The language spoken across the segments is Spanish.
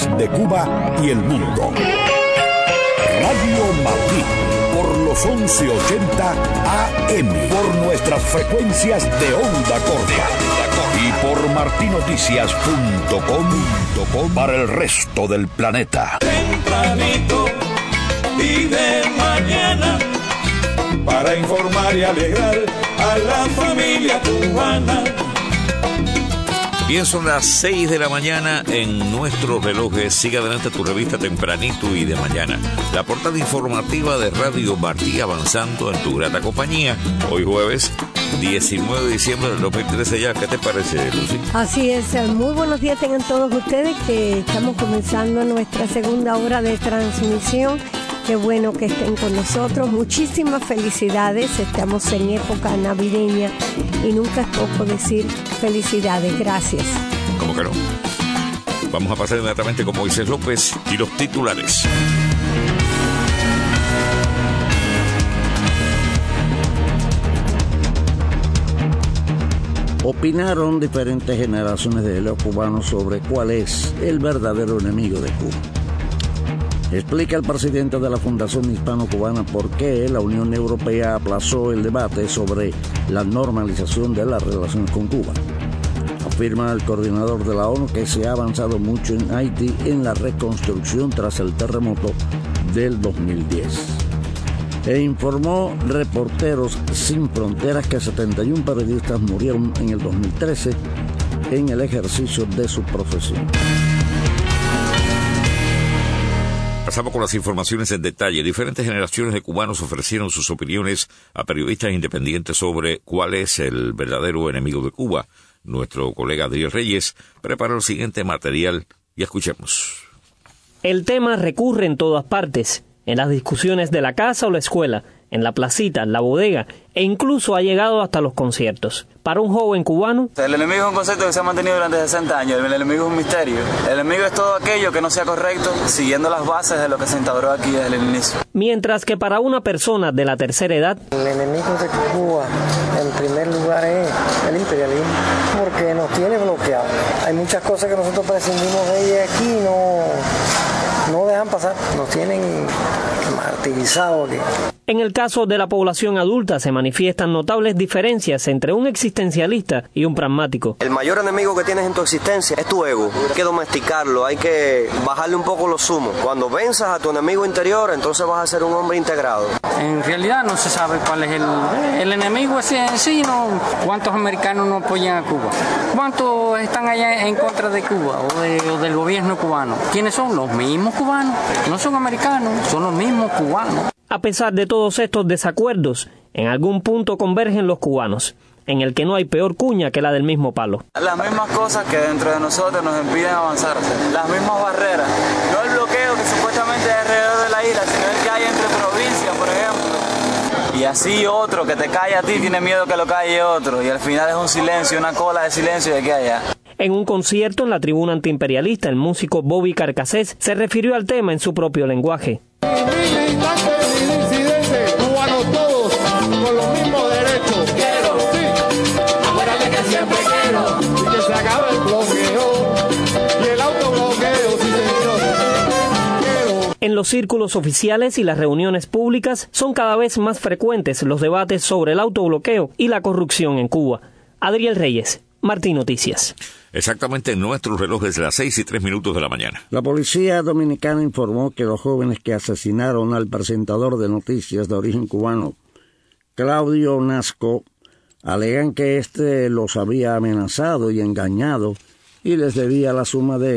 de Cuba y el mundo. Radio Martí, por los 1180 AM, por nuestras frecuencias de onda corta y por martinoticias.com para el resto del planeta. Tempranito y de mañana, para informar y alegrar a la familia cubana. Bien, son las 6 de la mañana en nuestros relojes. Sigue adelante tu revista Tempranito y de mañana. La portada informativa de Radio Martí avanzando en tu grata compañía. Hoy jueves 19 de diciembre del 2013 ya. ¿Qué te parece, Lucy? Así es, muy buenos días tengan todos ustedes, que estamos comenzando nuestra segunda hora de transmisión. Qué bueno que estén con nosotros. Muchísimas felicidades. Estamos en época navideña y nunca es poco decir felicidades. Gracias. ¿Cómo que no? Vamos a pasar inmediatamente con Moisés López y los titulares. Opinaron diferentes generaciones de los cubanos sobre cuál es el verdadero enemigo de Cuba. Explica el presidente de la Fundación Hispano-Cubana por qué la Unión Europea aplazó el debate sobre la normalización de las relaciones con Cuba. Afirma el coordinador de la ONU que se ha avanzado mucho en Haití en la reconstrucción tras el terremoto del 2010. E informó Reporteros Sin Fronteras que 71 periodistas murieron en el 2013 en el ejercicio de su profesión. Pasamos con las informaciones en detalle. Diferentes generaciones de cubanos ofrecieron sus opiniones a periodistas independientes sobre cuál es el verdadero enemigo de Cuba. Nuestro colega Adriel Reyes preparó el siguiente material y escuchemos. El tema recurre en todas partes, en las discusiones de la casa o la escuela, en la placita, la bodega, e incluso ha llegado hasta los conciertos. Para un joven cubano, el enemigo es un concepto que se ha mantenido durante 60 años. El enemigo es un misterio. El enemigo es todo aquello que no sea correcto, siguiendo las bases de lo que se instauró aquí desde el inicio. Mientras que para una persona de la tercera edad, el enemigo de Cuba, en primer lugar, es el imperialismo, porque nos tiene bloqueados. Hay muchas cosas que nosotros prescindimos de ellas aquí y no dejan pasar, nos tienen martirizados aquí. En el caso de la población adulta se manifiestan notables diferencias entre un existencialista y un pragmático. El mayor enemigo que tienes en tu existencia es tu ego. Hay que domesticarlo, hay que bajarle un poco los humos. Cuando venzas a tu enemigo interior, entonces vas a ser un hombre integrado. En realidad no se sabe cuál es el enemigo en sí, ¿no? ¿Cuántos americanos no apoyan a Cuba? ¿Cuántos están allá en contra de Cuba o del gobierno cubano? ¿Quiénes son? Los mismos cubanos. No son americanos, son los mismos cubanos. A pesar de todos estos desacuerdos, en algún punto convergen los cubanos, en el que no hay peor cuña que la del mismo palo. Las mismas cosas que dentro de nosotros nos impiden avanzar, las mismas barreras. No el bloqueo que supuestamente es alrededor de la isla, sino el que hay entre provincias, por ejemplo. Y así otro que te cae a ti tiene miedo que lo calle otro, y al final es un silencio, una cola de silencio de aquí a allá. En un concierto en la tribuna antiimperialista, el músico Bobby Carcassés se refirió al tema en su propio lenguaje. Cubanos todos con los mismos derechos. Quiero, sí, acuérdate que siempre quiero. Y que se acabe el bloqueo y el autobloqueo, sí señor. Quiero. En los círculos oficiales y las reuniones públicas son cada vez más frecuentes los debates sobre el autobloqueo y la corrupción en Cuba. Adriel Reyes, Martín Noticias. Exactamente en nuestros relojes, las 6:03 de la mañana. La policía dominicana informó que los jóvenes que asesinaron al presentador de noticias de origen cubano, Claudio Nasco, alegan que éste los había amenazado y engañado y les debía la suma de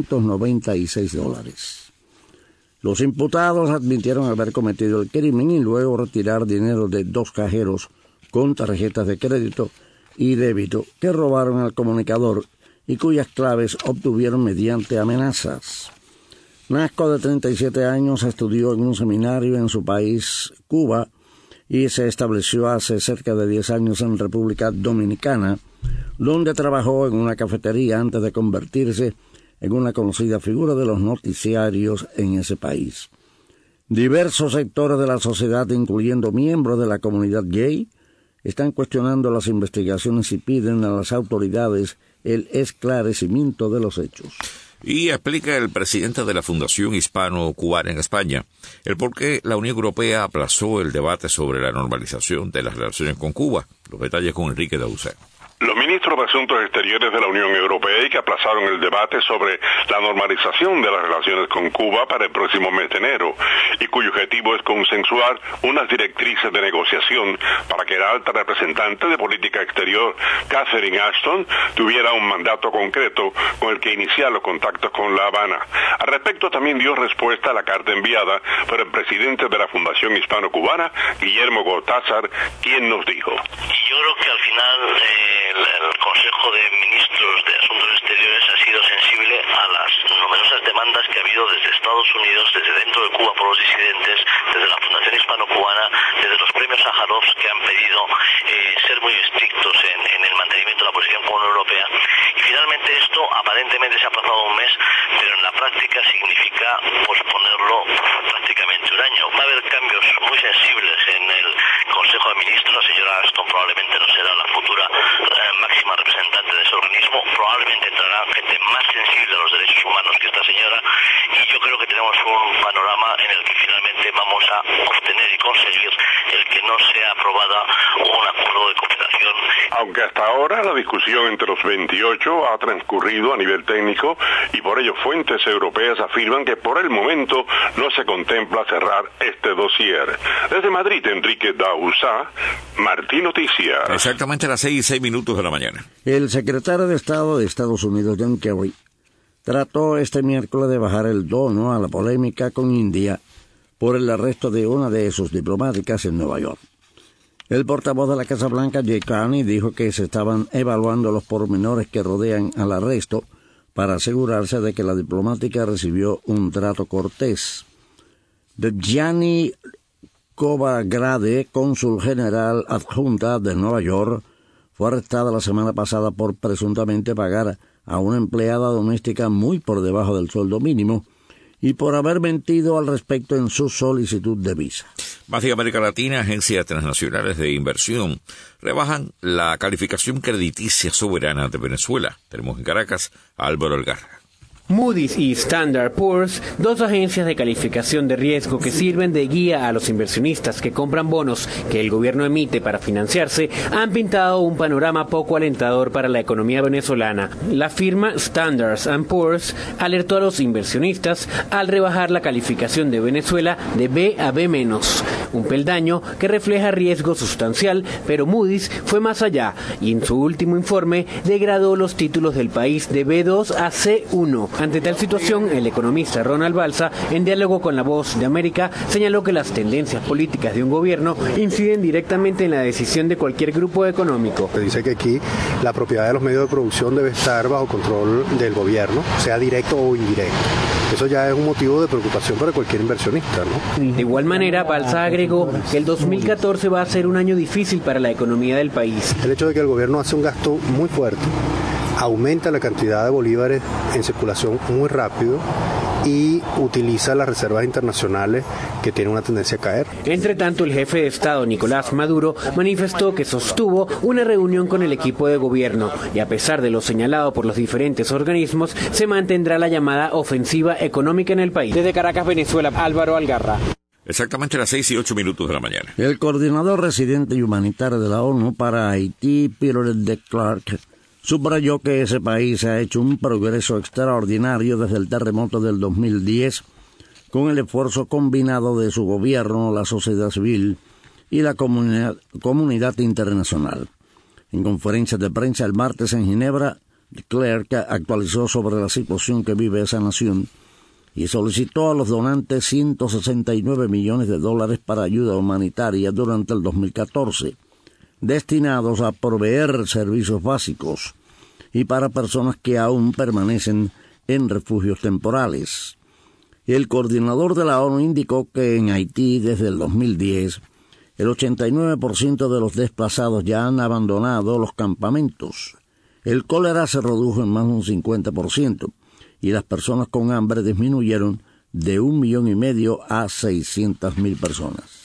$596. Los imputados admitieron haber cometido el crimen y luego retirar dinero de 2 cajeros con tarjetas de crédito y débito que robaron al comunicador y cuyas claves obtuvieron mediante amenazas. Nasco, de 37 años, estudió en un seminario en su país, Cuba, y se estableció hace cerca de 10 años en República Dominicana, donde trabajó en una cafetería antes de convertirse en una conocida figura de los noticiarios en ese país. Diversos sectores de la sociedad, incluyendo miembros de la comunidad gay, están cuestionando las investigaciones y piden a las autoridades el esclarecimiento de los hechos. Y explica el presidente de la Fundación Hispano-Cubana en España el por qué la Unión Europea aplazó el debate sobre la normalización de las relaciones con Cuba. Los detalles con Enrique Dausá. Los ministros de Asuntos Exteriores de la Unión Europea que aplazaron el debate sobre la normalización de las relaciones con Cuba para el próximo mes de enero y cuyo objetivo es consensuar unas directrices de negociación para que la alta representante de política exterior, Catherine Ashton, tuviera un mandato concreto con el que iniciar los contactos con La Habana. Al respecto también dio respuesta a la carta enviada por el presidente de la Fundación Hispano-Cubana, Guillermo Cortázar, quien nos dijo: yo creo que al final el Consejo de Ministros de Asuntos Exteriores ha sido sensible a las numerosas demandas que ha habido desde Estados Unidos, desde dentro de Cuba por los disidentes, desde la Fundación Hispano-Cubana, desde los premios Sájarov, que han pedido ser muy estrictos en el mantenimiento de la posición con la Unión Europea. Y finalmente esto aparentemente se ha aplazado un mes, pero en la práctica significa posponerlo prácticamente un año. Va a haber cambios muy sensibles en el Consejo de Ministros. La señora Ashton probablemente no será la futura máxima representante de ese organismo, probablemente entrará gente más sensible a los derechos humanos que esta señora, y yo creo que tenemos un panorama en el que finalmente vamos a obtener y conseguir el que no sea aprobada un acuerdo de cooperación. Aunque hasta ahora la discusión entre los 28 ha transcurrido a nivel técnico y por ello fuentes europeas afirman que por el momento no se contempla cerrar este dossier. Desde Madrid, Enrique Dausá, Martín Noticias. Exactamente a las 6:06 de la mañana. El secretario de Estado de Estados Unidos, John Kerry, trató este miércoles de bajar el tono a la polémica con India por el arresto de una de sus diplomáticas en Nueva York. El portavoz de la Casa Blanca, Jay Carney, dijo que se estaban evaluando los pormenores que rodean al arresto para asegurarse de que la diplomática recibió un trato cortés. Gianni Covagrade, cónsul general adjunta de Nueva York, fue arrestada la semana pasada por presuntamente pagar a una empleada doméstica muy por debajo del sueldo mínimo y por haber mentido al respecto en su solicitud de visa. Más de América Latina, agencias transnacionales de inversión rebajan la calificación crediticia soberana de Venezuela. Tenemos en Caracas a Álvaro Algarra. Moody's y Standard & Poor's, dos agencias de calificación de riesgo que sirven de guía a los inversionistas que compran bonos que el gobierno emite para financiarse, han pintado un panorama poco alentador para la economía venezolana. La firma Standard & Poor's alertó a los inversionistas al rebajar la calificación de Venezuela de B a B-, un peldaño que refleja riesgo sustancial, pero Moody's fue más allá y en su último informe degradó los títulos del país de B2 a C1. Ante tal situación, el economista Ronald Balsa, en diálogo con La Voz de América, señaló que las tendencias políticas de un gobierno inciden directamente en la decisión de cualquier grupo económico. Se dice que aquí la propiedad de los medios de producción debe estar bajo control del gobierno, sea directo o indirecto. Eso ya es un motivo de preocupación para cualquier inversionista, ¿no? De igual manera, Balsa agregó que el 2014 va a ser un año difícil para la economía del país. El hecho de que el gobierno hace un gasto muy fuerte, aumenta la cantidad de bolívares en circulación muy rápido y utiliza las reservas internacionales que tienen una tendencia a caer. Entre tanto, el jefe de Estado, Nicolás Maduro, manifestó que sostuvo una reunión con el equipo de gobierno y a pesar de lo señalado por los diferentes organismos, se mantendrá la llamada ofensiva económica en el país. Desde Caracas, Venezuela, Álvaro Algarra. Exactamente a las 6:08 de la mañana. El coordinador residente y humanitario de la ONU para Haití, Peter de Klerk, subrayó que ese país ha hecho un progreso extraordinario desde el terremoto del 2010, con el esfuerzo combinado de su gobierno, la sociedad civil y la comunidad internacional. En conferencia de prensa el martes en Ginebra, de Klerk actualizó sobre la situación que vive esa nación y solicitó a los donantes $169 millones para ayuda humanitaria durante el 2014. Destinados a proveer servicios básicos y para personas que aún permanecen en refugios temporales. El coordinador de la ONU indicó que en Haití, desde el 2010, el 89% de los desplazados ya han abandonado los campamentos. El cólera se redujo en más de un 50% y las personas con hambre disminuyeron de 1,5 millones a 600,000 personas.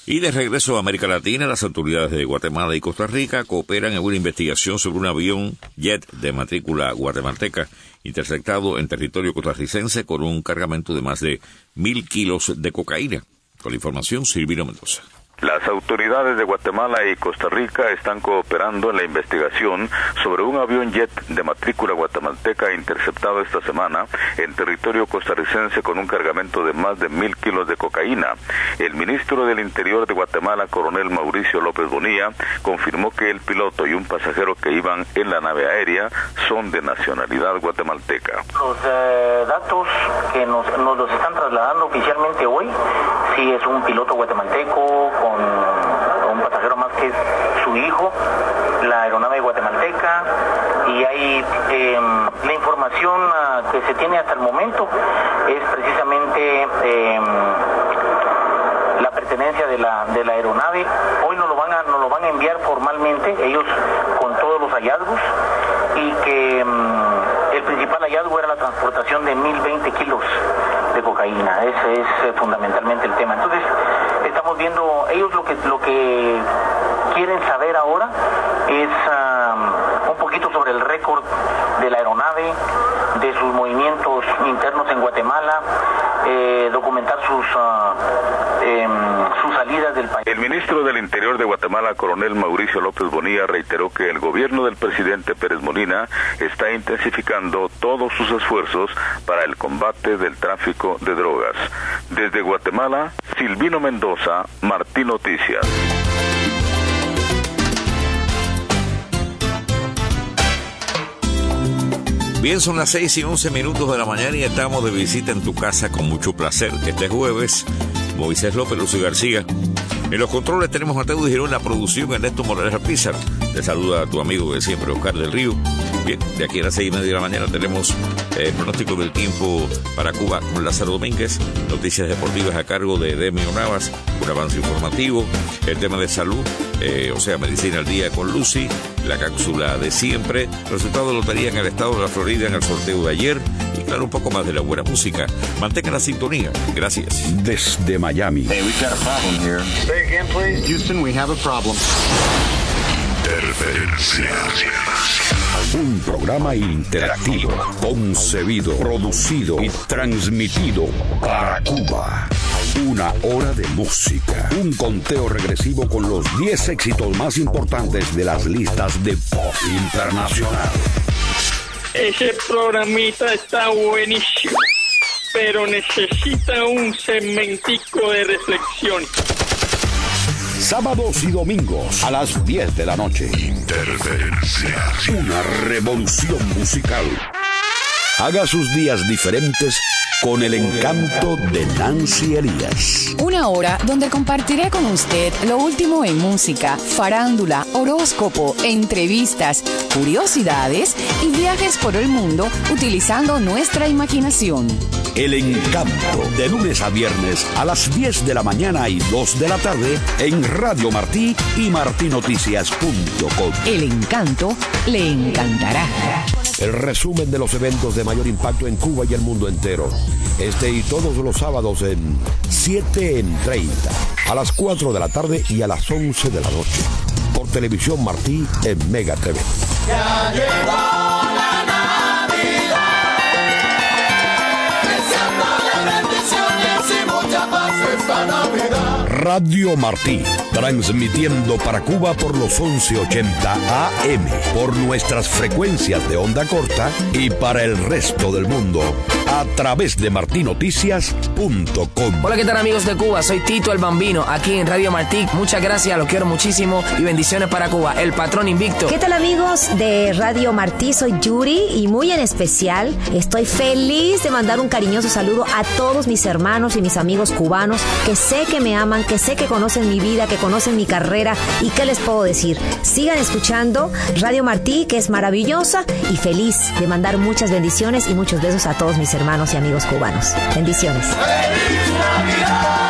Y de regreso a América Latina, las autoridades de Guatemala y Costa Rica cooperan en una investigación sobre un avión jet de matrícula guatemalteca interceptado en territorio costarricense con un cargamento de más de 1.000 kilos de cocaína. Con la información, Silvino Mendoza. Las autoridades de Guatemala y Costa Rica están cooperando en la investigación sobre un avión jet de matrícula guatemalteca interceptado esta semana en territorio costarricense con un cargamento de más de 1.000 kilos de cocaína. El ministro del Interior de Guatemala, coronel Mauricio López Bonilla, confirmó que el piloto y un pasajero que iban en la nave aérea son de nacionalidad guatemalteca. Los datos que nos los están trasladando oficialmente hoy, sí es un piloto guatemalteco con un pasajero más que es su hijo, la aeronave guatemalteca, y hay la información que se tiene hasta el momento es precisamente la pertenencia de la aeronave. Hoy nos lo van a enviar formalmente ellos con todos los hallazgos, y que el principal hallazgo era la transportación de 1.020 kilos de cocaína. Ese es fundamentalmente el tema. Entonces estamos viendo, ellos lo que quieren saber ahora es un poquito sobre el récord de la aeronave, de sus movimientos internos en Guatemala, documentar sus salidas del país. El ministro del Interior de Guatemala, coronel Mauricio López Bonilla, reiteró que el gobierno del presidente Pérez Molina está intensificando todos sus esfuerzos para el combate del tráfico de drogas. Desde Guatemala, Silvino Mendoza, Martín Noticias. Bien, son las 6:11 de la mañana y estamos de visita en tu casa con mucho placer. Este jueves, Moisés López, Lucio García. En los controles tenemos a Mateo Girón, en la producción Ernesto Morales Alpizar. Te saluda a tu amigo de siempre, Oscar del Río. Bien, de aquí a las 6:30 de la mañana tenemos el pronóstico del tiempo para Cuba con Lázaro Domínguez, noticias deportivas a cargo de Demio Navas, un avance informativo, el tema de salud, Medicina al Día con Lucy, la cápsula de siempre, resultado de lotería en el estado de la Florida en el sorteo de ayer y claro, un poco más de la buena música. Mantengan la sintonía. Gracias. Desde Miami. Hey, we've got a problem here. Say again, please. Houston, we have a problem. Interferencia. Un programa interactivo, concebido, producido y transmitido para Cuba. Una hora de música. Un conteo regresivo con los 10 éxitos más importantes de las listas de pop internacional. Ese programita está buenísimo, pero necesita un segmentico de reflexión. Sábados y domingos a las 10 de la noche. Interferencia. Una revolución musical. Haga sus días diferentes con el encanto de Nancy Elías. Una hora donde compartiré con usted lo último en música, farándula, horóscopo, entrevistas, curiosidades y viajes por el mundo utilizando nuestra imaginación. El encanto, de lunes a viernes a las 10 de la mañana y 2 de la tarde en Radio Martí y martinoticias.com. El encanto le encantará. El resumen de los eventos de mayor impacto en Cuba y el mundo entero. Este y todos los sábados en 7 en 30, a las 4 de la tarde y a las 11 de la noche. Por Televisión Martí en Mega TV. Ya llegó la Navidad, deseando bendiciones y mucha paz esta Navidad. Radio Martí, transmitiendo para Cuba por los 1180 AM, por nuestras frecuencias de onda corta y para el resto del mundo, a través de martinoticias.com. Hola, ¿qué tal amigos de Cuba? Soy Tito el Bambino, aquí en Radio Martí. Muchas gracias, los quiero muchísimo y bendiciones para Cuba, el patrón invicto. ¿Qué tal amigos de Radio Martí? Soy Yuri y muy en especial estoy feliz de mandar un cariñoso saludo a todos mis hermanos y mis amigos cubanos que sé que me aman, que sé que conocen mi vida, que conocen mi carrera y qué les puedo decir. Sigan escuchando Radio Martí, que es maravillosa, y feliz de mandar muchas bendiciones y muchos besos a todos mis hermanos y amigos cubanos. Bendiciones. ¡Feliz Navidad!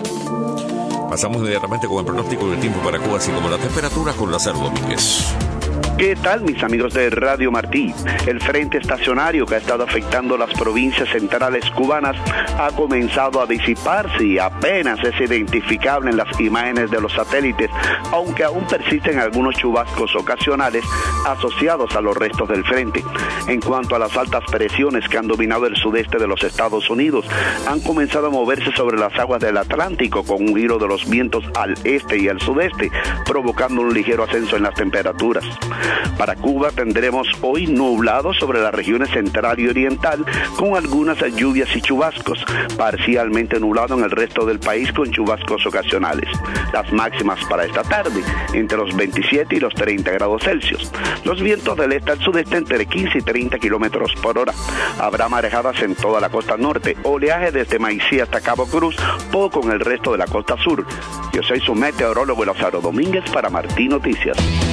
Pasamos inmediatamente con el pronóstico del tiempo para Cuba, así como la temperatura con Lázaro Domínguez. ¿Qué tal, mis amigos de Radio Martí? El frente estacionario que ha estado afectando las provincias centrales cubanas ha comenzado a disiparse y apenas es identificable en las imágenes de los satélites, aunque aún persisten algunos chubascos ocasionales asociados a los restos del frente. En cuanto a las altas presiones que han dominado el sudeste de los Estados Unidos, han comenzado a moverse sobre las aguas del Atlántico con un giro de los vientos al este y al sudeste, provocando un ligero ascenso en las temperaturas. Para Cuba tendremos hoy nublado sobre las regiones central y oriental con algunas lluvias y chubascos, parcialmente nublado en el resto del país con chubascos ocasionales. Las máximas para esta tarde entre los 27 y los 30 grados Celsius. Los vientos del este al sudeste entre 15 y 30 kilómetros por hora. Habrá marejadas en toda la costa norte, oleaje desde Maicí hasta Cabo Cruz, poco en el resto de la costa sur. Yo soy su meteorólogo Lázaro Domínguez para Martí Noticias.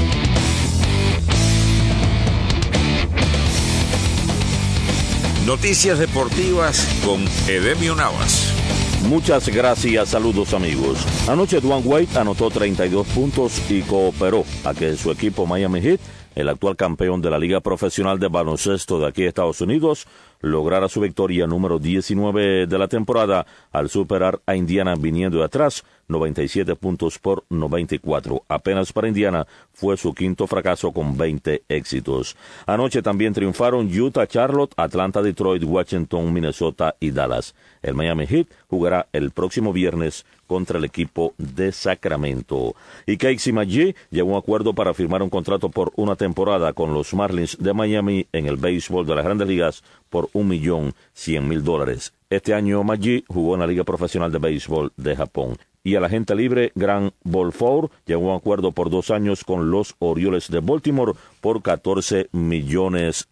Noticias deportivas con Edemio Navas. Muchas gracias, saludos amigos. Anoche Dwayne Wade anotó 32 puntos y cooperó a que su equipo Miami Heat, el actual campeón de la Liga Profesional de Baloncesto de aquí de Estados Unidos, lograra su victoria número 19 de la temporada al superar a Indiana viniendo de atrás, 97 puntos por 94. Apenas para Indiana fue su quinto fracaso con 20 éxitos. Anoche también triunfaron Utah, Charlotte, Atlanta, Detroit, Washington, Minnesota y Dallas. El Miami Heat jugará el próximo viernes contra el equipo de Sacramento. Y Casey McGee llegó a un acuerdo para firmar un contrato por una temporada con los Marlins de Miami en el béisbol de las Grandes Ligas por $1,100,000. Este año McGee jugó en la Liga Profesional de Béisbol de Japón. Y el agente libre Grant Balfour llegó a un acuerdo por 2 años con los Orioles de Baltimore por $14 millones.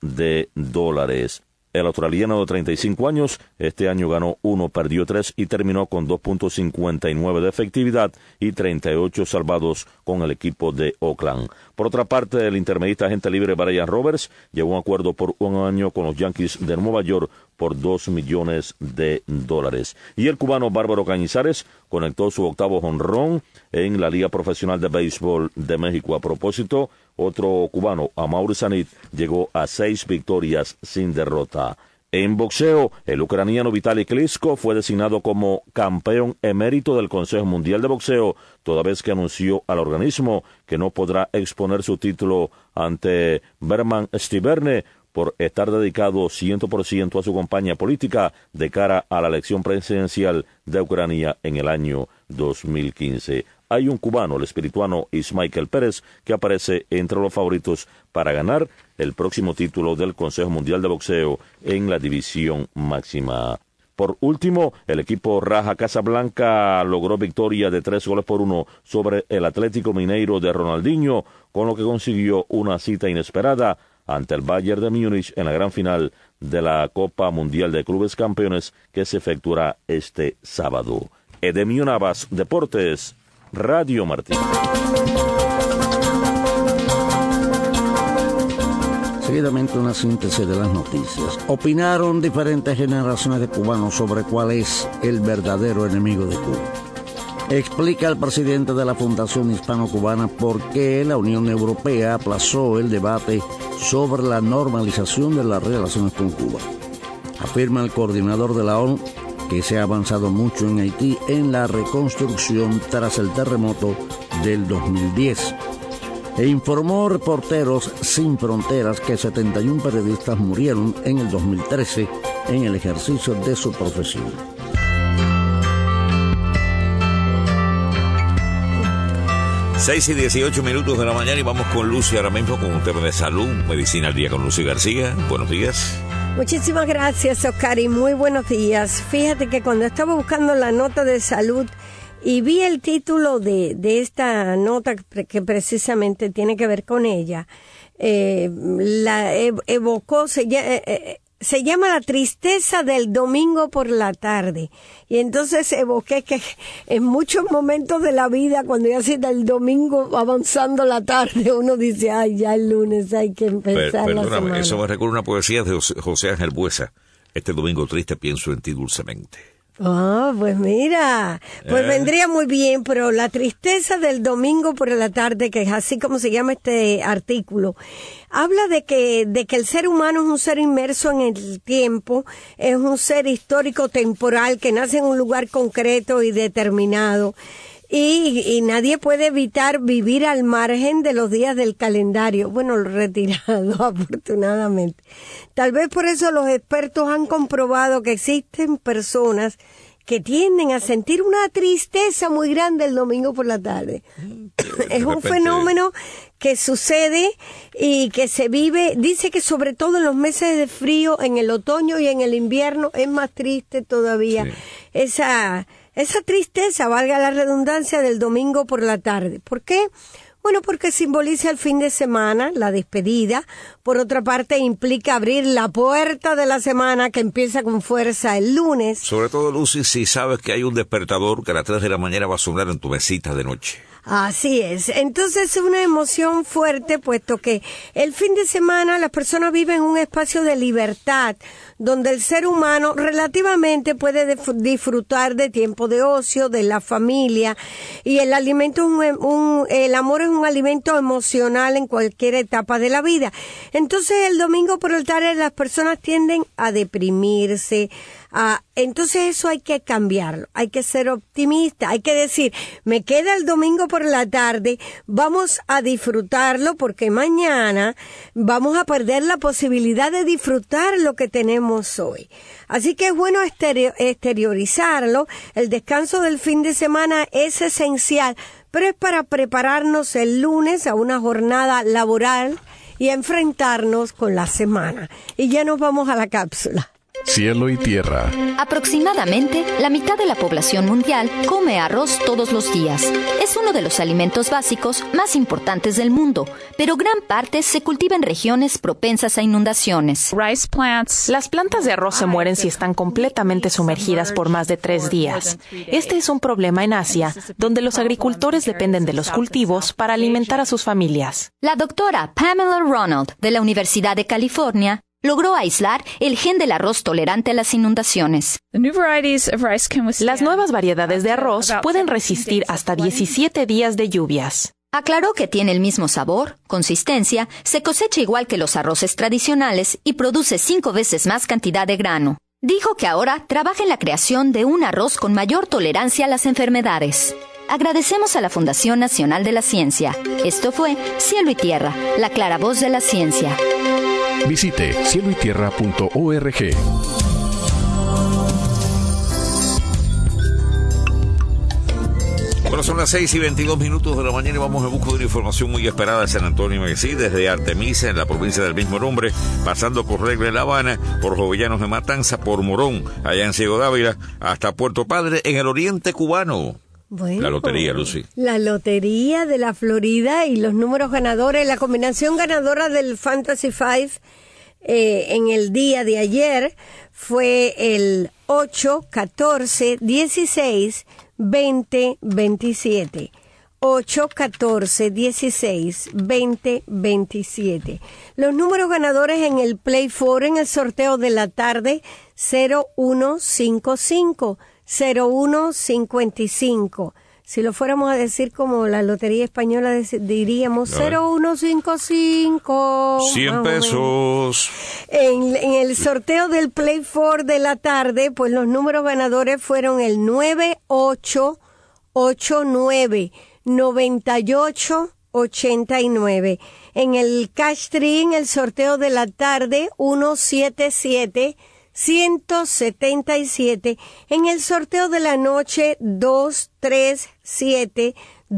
El australiano de 35 años, este año ganó 1, perdió 3 y terminó con 2.59 de efectividad y 38 salvados con el equipo de Oakland. Por otra parte, el intermedista agente libre Brian Roberts llegó a un acuerdo por 1 año con los Yankees de Nueva York por $2 millones. Y el cubano Bárbaro Cañizares conectó su 8º jonrón en la Liga Profesional de Béisbol de México. A propósito, otro cubano, Amaury Sanit, llegó a 6 victorias sin derrota. En boxeo, el ucraniano Vitaly Klitschko fue designado como campeón emérito del Consejo Mundial de Boxeo, toda vez que anunció al organismo que no podrá exponer su título ante Berman Stiverne por estar dedicado 100% a su campaña política de cara a la elección presidencial de Ucrania en el año 2015. Hay un cubano, el espirituano Ismael Pérez, que aparece entre los favoritos para ganar el próximo título del Consejo Mundial de Boxeo en la división máxima. Por último, el equipo Raja Casablanca logró victoria de 3-1 sobre el Atlético Mineiro de Ronaldinho, con lo que consiguió una cita inesperada ante el Bayern de Múnich en la gran final de la Copa Mundial de Clubes Campeones que se efectuará este sábado. Edemio Navas, Deportes, Radio Martí. Seguidamente una síntesis de las noticias. Opinaron diferentes generaciones de cubanos sobre cuál es el verdadero enemigo de Cuba. Explica el presidente de la Fundación Hispano-Cubana por qué la Unión Europea aplazó el debate sobre la normalización de las relaciones con Cuba. Afirma el coordinador de la ONU que se ha avanzado mucho en Haití en la reconstrucción tras el terremoto del 2010. E informó Reporteros Sin Fronteras que 71 periodistas murieron en el 2013 en el ejercicio de su profesión. 6:18 de la mañana y vamos con Lucy ahora mismo con un tema de salud, Medicina al Día con Lucy García. Buenos días. Muchísimas gracias, Oscar, y muy buenos días. Fíjate que cuando estaba buscando la nota de salud y vi el título de esta nota que precisamente tiene que ver con ella, la evocó, se llama La tristeza del domingo por la tarde. Y entonces evoqué que en muchos momentos de la vida, cuando ya se da el domingo avanzando la tarde, uno dice, ay, ya el lunes hay que empezar la semana. Eso me recuerda una poesía de José Ángel Buesa. Este domingo triste pienso en ti dulcemente. Pues mira, pues vendría muy bien, pero la tristeza del domingo por la tarde, que es así como se llama este artículo, habla de que el ser humano es un ser inmerso en el tiempo, es un ser histórico temporal que nace en un lugar concreto y determinado. Y nadie puede evitar vivir al margen de los días del calendario. Bueno, retirado, afortunadamente. Tal vez por eso los expertos han comprobado que existen personas que tienden a sentir una tristeza muy grande el domingo por la tarde. Es un fenómeno que sucede y que se vive, dice que sobre todo en los meses de frío, en el otoño y en el invierno, es más triste todavía esa tristeza, valga la redundancia, del domingo por la tarde. ¿Por qué? Bueno, porque simboliza el fin de semana, la despedida. Por otra parte, implica abrir la puerta de la semana que empieza con fuerza el lunes. Sobre todo, Lucy, si sabes que hay un despertador que a las 3 de la mañana va a sonar en tu mesita de noche. Así es. Entonces es una emoción fuerte, puesto que el fin de semana las personas viven un espacio de libertad, donde el ser humano relativamente puede disfrutar de tiempo de ocio, de la familia, y el alimento el amor es un alimento emocional en cualquier etapa de la vida. Entonces el domingo por la tarde las personas tienden a deprimirse. Entonces eso hay que cambiarlo, hay que ser optimista, hay que decir, me queda el domingo por la tarde, vamos a disfrutarlo porque mañana vamos a perder la posibilidad de disfrutar lo que tenemos hoy. Así que es bueno exteriorizarlo, el descanso del fin de semana es esencial, pero es para prepararnos el lunes a una jornada laboral y a enfrentarnos con la semana. Y ya nos vamos a la cápsula. Cielo y tierra. Aproximadamente la mitad de la población mundial come arroz todos los días. Es uno de los alimentos básicos más importantes del mundo, pero gran parte se cultiva en regiones propensas a inundaciones. Las plantas de arroz se mueren si están completamente sumergidas por más de 3 días. Este es un problema en Asia, donde los agricultores dependen de los cultivos para alimentar a sus familias. La doctora Pamela Ronald, de la Universidad de California, logró aislar el gen del arroz tolerante a las inundaciones. Las nuevas variedades de arroz pueden resistir hasta 17 días de lluvias. Aclaró que tiene el mismo sabor, consistencia, se cosecha igual que los arroces tradicionales y produce 5 veces más cantidad de grano. Dijo que ahora trabaja en la creación de un arroz con mayor tolerancia a las enfermedades. Agradecemos a la Fundación Nacional de la Ciencia. Esto fue Cielo y Tierra, la clara voz de la ciencia. Visite cieloytierra.org. Bueno, son las 6:22 de la mañana y vamos en busca de una información muy esperada de San Antonio Mesí, desde Artemisa, en la provincia del mismo nombre, pasando por Regla en La Habana, por Jovellanos de Matanza, por Morón, allá en Ciego Dávila, hasta Puerto Padre, en el oriente cubano. Bueno, la lotería, Lucy. La lotería de la Florida y los números ganadores, la combinación ganadora del Fantasy 5 en el día de ayer fue el 8, 14, 16, 20, 27. 8, 14, 16, 20, 27. Los números ganadores en el Play 4 en el sorteo de la tarde, 0155. 0155. Si lo fuéramos a decir como la Lotería Española, diríamos 0155. 100 pesos. En el sorteo del Play 4 de la tarde, pues los números ganadores fueron el 9889, 9889. En el Cash Tree, en el sorteo de la tarde, 177, 177. En el sorteo de la noche, 237,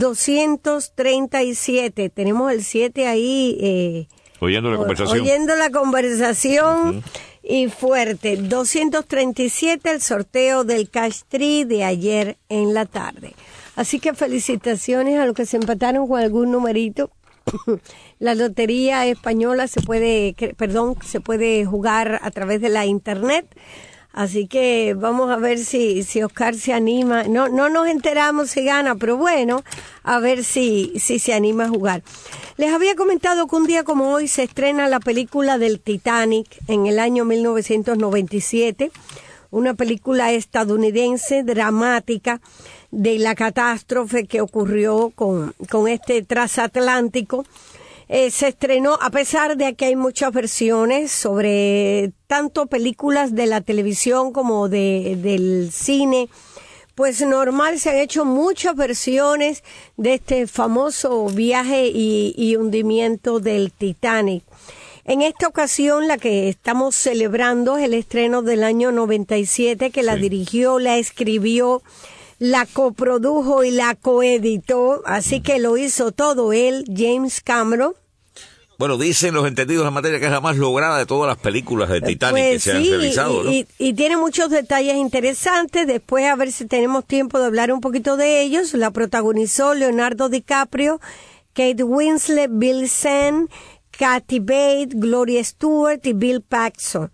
237. Tenemos el 7 ahí. Oyendo la conversación. Oyendo la conversación. Y fuerte. 237 el sorteo del Cash Tree de ayer en la tarde. Así que felicitaciones a los que se empataron con algún numerito. La Lotería Española se puede jugar a través de la internet. Así que vamos a ver si Oscar se anima. No nos enteramos si gana, pero bueno, a ver si se anima a jugar. Les había comentado que un día como hoy se estrena la película del Titanic en el año 1997. una película estadounidense dramática de la catástrofe que ocurrió con este transatlántico. Se estrenó, a pesar de que hay muchas versiones sobre tanto películas de la televisión como del cine, pues normal, se han hecho muchas versiones de este famoso viaje y hundimiento del Titanic. En esta ocasión, la que estamos celebrando es el estreno del año 97, que la dirigió, la escribió, la coprodujo y la coeditó, así que lo hizo todo él, James Cameron. Bueno, dicen los entendidos en la materia que es la más lograda de todas las películas de Titanic que se han realizado, ¿no? Y tiene muchos detalles interesantes. Después, a ver si tenemos tiempo de hablar un poquito de ellos. La protagonizó Leonardo DiCaprio, Kate Winslet, Bill Zahn, Kathy Bates, Gloria Stewart y Bill Paxton.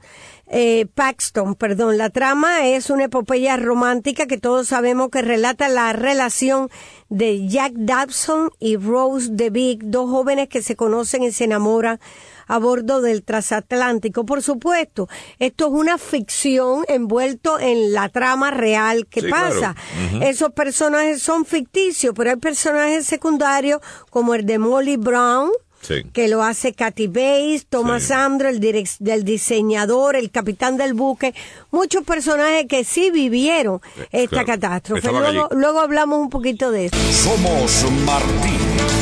La trama es una epopeya romántica que todos sabemos que relata la relación de Jack Dobson y Rose DeVick, dos jóvenes que se conocen y se enamoran a bordo del transatlántico. Por supuesto, esto es una ficción envuelto en la trama real que pasa. Claro. Uh-huh. Esos personajes son ficticios, pero hay personajes secundarios como el de Molly Brown, que lo hace Kathy Bates, Thomas Andro, el diseñador, el capitán del buque, muchos personajes que sí vivieron esta catástrofe. Luego hablamos un poquito de eso. Somos Martí.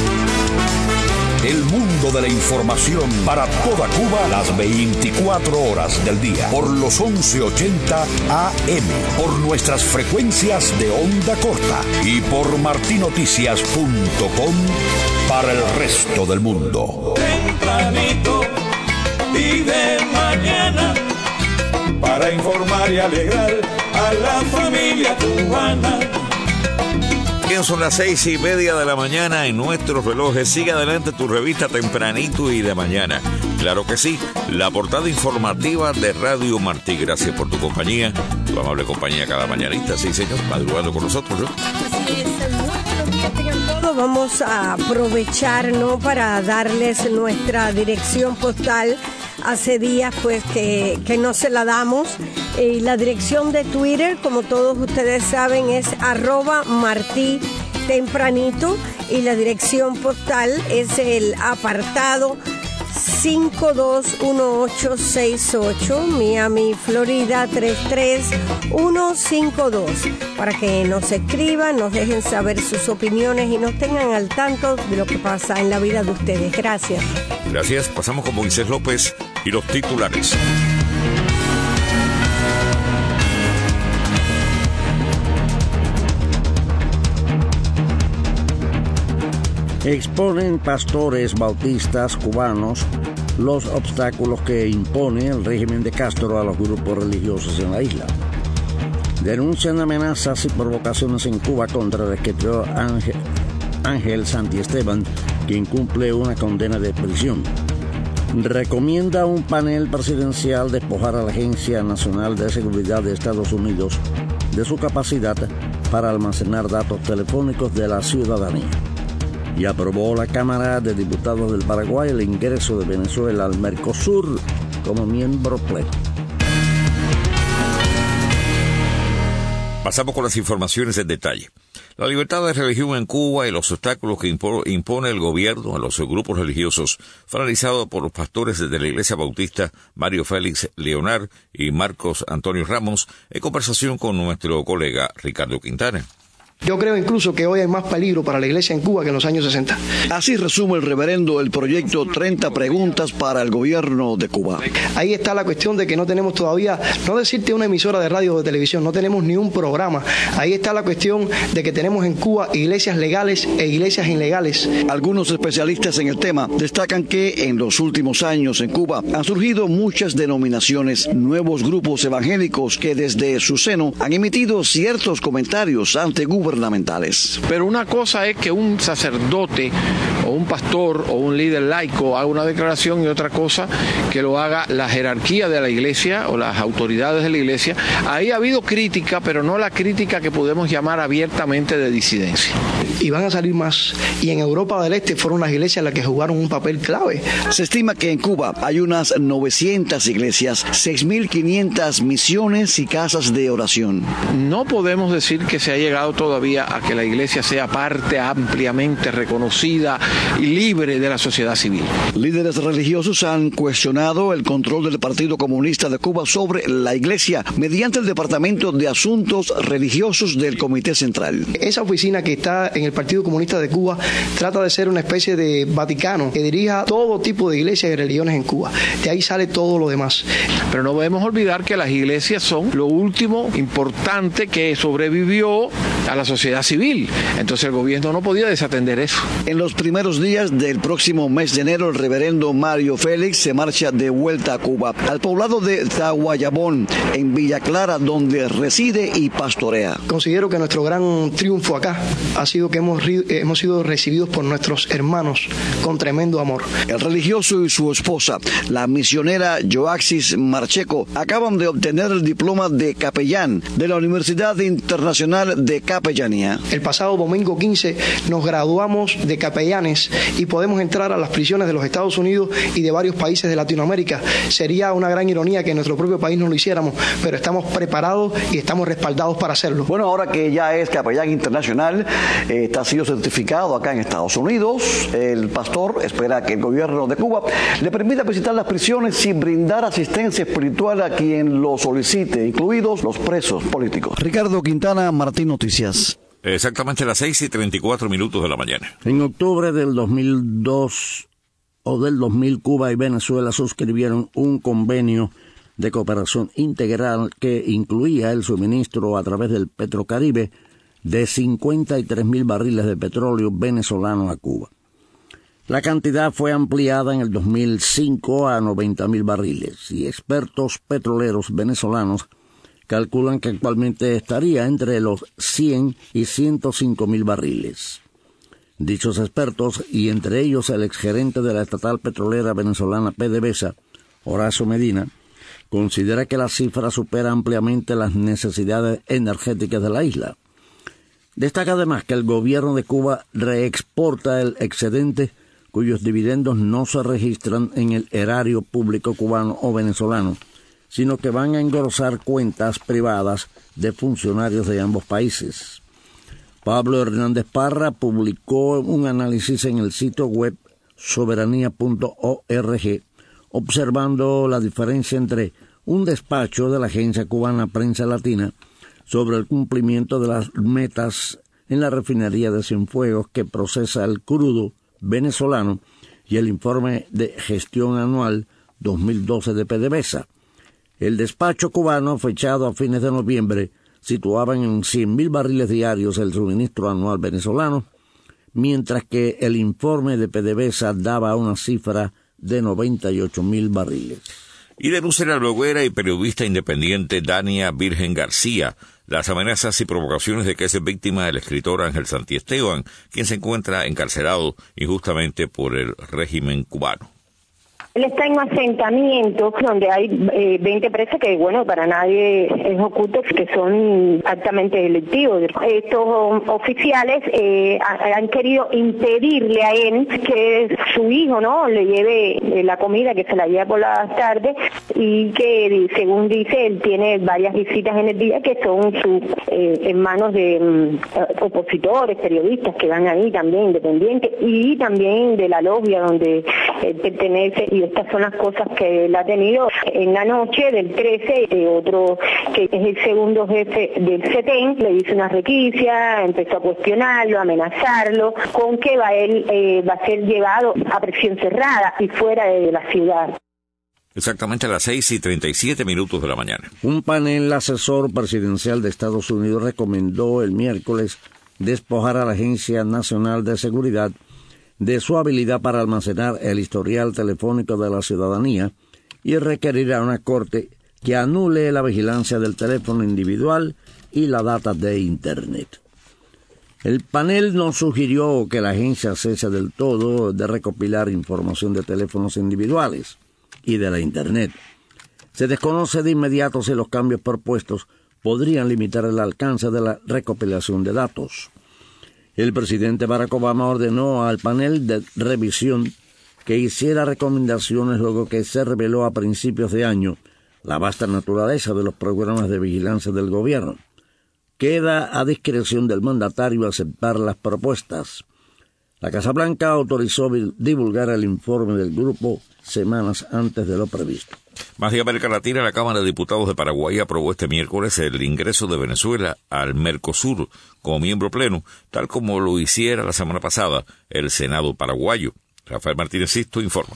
El mundo de la información para toda Cuba las 24 horas del día por los 1180 AM, por nuestras frecuencias de onda corta y por martinoticias.com para el resto del mundo. Tempranito y de mañana para informar y alegrar a la familia cubana. Bien, son las 6:30 de la mañana en nuestros relojes. Sigue adelante tu revista Tempranito y de mañana. Claro que sí, la portada informativa de Radio Martí. Gracias por tu compañía, tu amable compañía cada mañanita. Sí, señor, madrugando con nosotros, ¿no? Así es, muy buenos días tengan todos. Vamos a aprovechar, ¿no?, para darles nuestra dirección postal. Hace días pues que no se la damos. Y la dirección de Twitter, como todos ustedes saben, es @Martí Tempranito, y la dirección postal es el apartado 521868, Miami, Florida 33152, para que nos escriban, nos dejen saber sus opiniones y nos tengan al tanto de lo que pasa en la vida de ustedes. Gracias. Gracias. Pasamos con Moisés López y los titulares. Exponen pastores bautistas cubanos los obstáculos que impone el régimen de Castro a los grupos religiosos en la isla. Denuncian amenazas y provocaciones en Cuba contra el escritor Ángel Santiesteban, quien cumple una condena de prisión. Recomienda un panel presidencial despojar a la Agencia Nacional de Seguridad de Estados Unidos de su capacidad para almacenar datos telefónicos de la ciudadanía. Y aprobó la Cámara de Diputados del Paraguay el ingreso de Venezuela al Mercosur como miembro pleno. Pasamos con las informaciones en detalle. La libertad de religión en Cuba y los obstáculos que impone el gobierno a los grupos religiosos fue analizado por los pastores de la Iglesia Bautista Mario Félix Leonard y Marcos Antonio Ramos en conversación con nuestro colega Ricardo Quintana. Yo creo incluso que hoy hay más peligro para la iglesia en Cuba que en los años 60. Así resume el reverendo el proyecto 30 preguntas para el gobierno de Cuba. Ahí está la cuestión de que no tenemos todavía, no decirte una emisora de radio o de televisión, no tenemos ni un programa. Ahí está la cuestión de que tenemos en Cuba iglesias legales e iglesias ilegales. Algunos especialistas en el tema destacan que en los últimos años en Cuba han surgido muchas denominaciones, nuevos grupos evangélicos que desde su seno han emitido ciertos comentarios ante gubernamentales. Pero una cosa es que un sacerdote o un pastor o un líder laico haga una declaración y otra cosa que lo haga la jerarquía de la iglesia o las autoridades de la iglesia. Ahí ha habido crítica, pero no la crítica que podemos llamar abiertamente de disidencia. Y van a salir más. Y en Europa del Este fueron las iglesias las que jugaron un papel clave. Se estima que en Cuba hay unas 900 iglesias, 6.500 misiones y casas de oración. No podemos decir que se ha llegado todavía a que la iglesia sea parte ampliamente reconocida y libre de la sociedad civil. Líderes religiosos han cuestionado el control del Partido Comunista de Cuba sobre la iglesia mediante el Departamento de Asuntos Religiosos del Comité Central. Esa oficina que está en el Partido Comunista de Cuba trata de ser una especie de Vaticano que dirija todo tipo de iglesias y religiones en Cuba. De ahí sale todo lo demás. Pero no debemos olvidar que las iglesias son lo último importante que sobrevivió a la sociedad civil. Entonces el gobierno no podía desatender eso. En los primeros días del próximo mes de enero, el reverendo Mario Félix se marcha de vuelta a Cuba, al poblado de Zaguayabón, en Villa Clara, donde reside y pastorea. Considero que nuestro gran triunfo acá ha sido que hemos sido recibidos por nuestros hermanos con tremendo amor. El religioso y su esposa, la misionera Joaxis Marcheco, acaban de obtener el diploma de capellán de la Universidad Internacional de Capellanía. El pasado domingo 15 nos graduamos de capellanes y podemos entrar a las prisiones de los Estados Unidos y de varios países de Latinoamérica. Sería una gran ironía que en nuestro propio país no lo hiciéramos, pero estamos preparados y estamos respaldados para hacerlo. Bueno, ahora que ya es capellán internacional, está sido certificado acá en Estados Unidos. El pastor espera que el gobierno de Cuba le permita visitar las prisiones y brindar asistencia espiritual a quien lo solicite, incluidos los presos políticos. Ricardo Quintana, Martín Noticias. Exactamente las 6:34 de la mañana. En octubre del 2002 o del 2000, Cuba y Venezuela suscribieron un convenio de cooperación integral que incluía el suministro a través del Petrocaribe de 53.000 barriles de petróleo venezolano a Cuba. La cantidad fue ampliada en el 2005 a 90.000 barriles y expertos petroleros venezolanos calculan que actualmente estaría entre los 100 y 105.000 barriles. Dichos expertos, y entre ellos el exgerente de la estatal petrolera venezolana PDVSA, Horacio Medina, considera que la cifra supera ampliamente las necesidades energéticas de la isla. Destaca además que el gobierno de Cuba reexporta el excedente cuyos dividendos no se registran en el erario público cubano o venezolano, sino que van a engrosar cuentas privadas de funcionarios de ambos países. Pablo Hernández Parra publicó un análisis en el sitio web soberanía.org, observando la diferencia entre un despacho de la agencia cubana Prensa Latina sobre el cumplimiento de las metas en la refinería de Cienfuegos que procesa el crudo venezolano y el informe de gestión anual 2012 de PDVSA. El despacho cubano, fechado a fines de noviembre, situaba en 100.000 barriles diarios el suministro anual venezolano, mientras que el informe de PDVSA daba una cifra de 98.000 barriles. Y denuncia la bloguera y periodista independiente Dania Virgen García las amenazas y provocaciones de que es víctima el escritor Ángel Santiesteban, quien se encuentra encarcelado injustamente por el régimen cubano. Él está en un asentamiento donde hay 20 presos que, bueno, para nadie es oculto que son altamente delictivos. Estos oficiales han querido impedirle a él que su hijo, ¿no?, le lleve la comida, que se la lleva por las tardes, y que, según dice, él tiene varias visitas en el día que son sus hermanos de opositores, periodistas que van ahí también, independientes, y también de la logia donde él pertenece. Y estas son las cosas que él ha tenido. En la noche del 13, otro que es el segundo jefe del CETEN le hizo una requisia, empezó a cuestionarlo, a amenazarlo, con que él va a ser llevado a prisión cerrada y fuera de la ciudad. Exactamente a las 6:37 de la mañana. Un panel asesor presidencial de Estados Unidos recomendó el miércoles despojar a la Agencia Nacional de Seguridad de su habilidad para almacenar el historial telefónico de la ciudadanía y requerir a una corte que anule la vigilancia del teléfono individual y la data de Internet. El panel no sugirió que la agencia cese del todo de recopilar información de teléfonos individuales y de la Internet. Se desconoce de inmediato si los cambios propuestos podrían limitar el alcance de la recopilación de datos. El presidente Barack Obama ordenó al panel de revisión que hiciera recomendaciones luego que se reveló a principios de año la vasta naturaleza de los programas de vigilancia del gobierno. Queda a discreción del mandatario aceptar las propuestas. La Casa Blanca autorizó divulgar el informe del grupo semanas antes de lo previsto. Más de América Latina, la Cámara de Diputados de Paraguay aprobó este miércoles el ingreso de Venezuela al Mercosur como miembro pleno, tal como lo hiciera la semana pasada el Senado paraguayo. Rafael Martínez Sisto informa.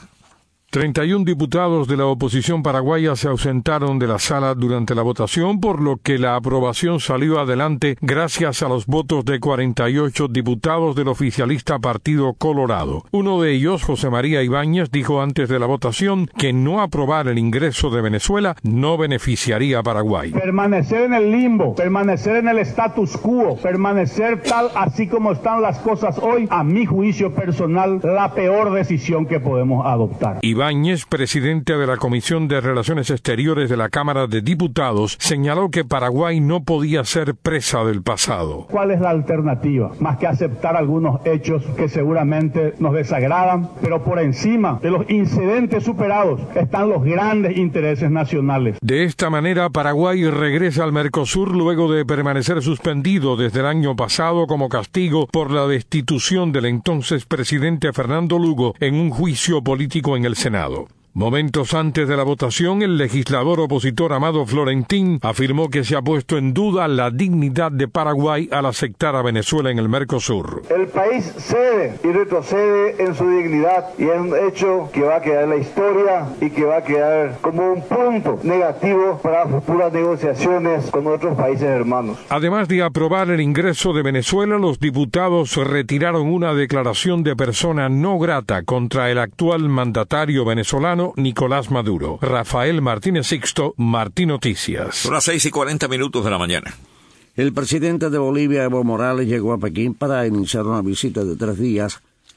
31 diputados de la oposición paraguaya se ausentaron de la sala durante la votación, por lo que la aprobación salió adelante gracias a los votos de 48 diputados del oficialista Partido Colorado. Uno de ellos, José María Ibáñez, dijo antes de la votación que no aprobar el ingreso de Venezuela no beneficiaría a Paraguay. Permanecer en el limbo, permanecer en el status quo, permanecer tal así como están las cosas hoy, a mi juicio personal, la peor decisión que podemos adoptar. Ibáñez, presidente de la Comisión de Relaciones Exteriores de la Cámara de Diputados, señaló que Paraguay no podía ser presa del pasado. ¿Cuál es la alternativa? Más que aceptar algunos hechos que seguramente nos desagradan, pero por encima de los incidentes superados están los grandes intereses nacionales. De esta manera, Paraguay regresa al Mercosur luego de permanecer suspendido desde el año pasado como castigo por la destitución del entonces presidente Fernando Lugo en un juicio político en el Senado. Momentos antes de la votación, el legislador opositor Amado Florentín afirmó que se ha puesto en duda la dignidad de Paraguay al aceptar a Venezuela en el Mercosur. El país cede y retrocede en su dignidad y es un hecho que va a quedar en la historia y que va a quedar como un punto negativo para futuras negociaciones con otros países hermanos. Además de aprobar el ingreso de Venezuela, los diputados retiraron una declaración de persona no grata contra el actual mandatario venezolano Nicolás Maduro. Rafael Martínez Sixto, Martín Noticias. Son las 6:40 de la mañana. El presidente de Bolivia, Evo Morales, llegó a Pekín para iniciar una visita de 3 días